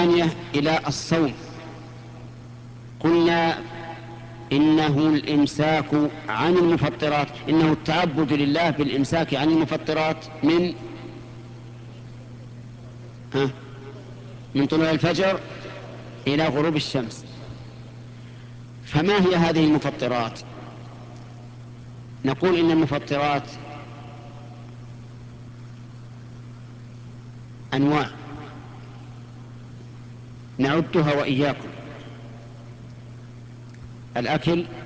الثانية إلى الصوم. قلنا إنه الإمساك عن المفطرات، إنه التعبد لله بالإمساك عن المفطرات من طلوع الفجر إلى غروب الشمس. فما هي هذه المفطرات؟ نقول إن المفطرات أنواع نعدها وإياكم: الأكل